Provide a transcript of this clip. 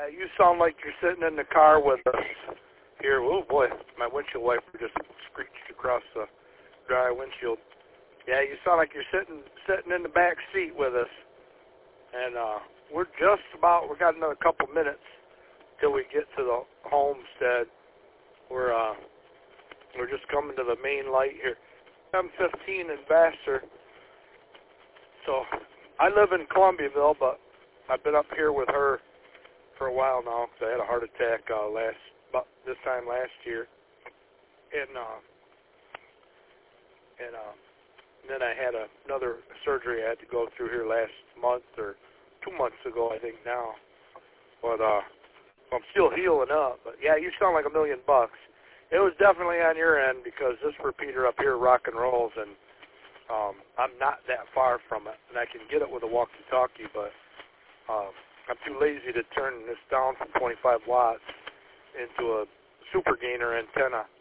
Yeah, you sound like you're sitting in the car with us here. Oh boy, my windshield wiper just screeched across the dry windshield. Yeah, you sound like you're sitting in the back seat with us. And we got another couple minutes till we get to the homestead. We're just coming to the main light here. M15 in Vassar. So I live in Columbiaville, but I've been up here with her for a while now because I had a heart attack this time last year, and then I had another surgery I had to go through here last month or 2 months ago, I think now. But I'm still healing up. But yeah, you sound like $1 million. It was definitely on your end because this repeater up here rock and rolls, and I'm not that far from it, and I can get it with a walkie-talkie, but I'm too lazy to turn this down from 25 watts into a super gainer antenna.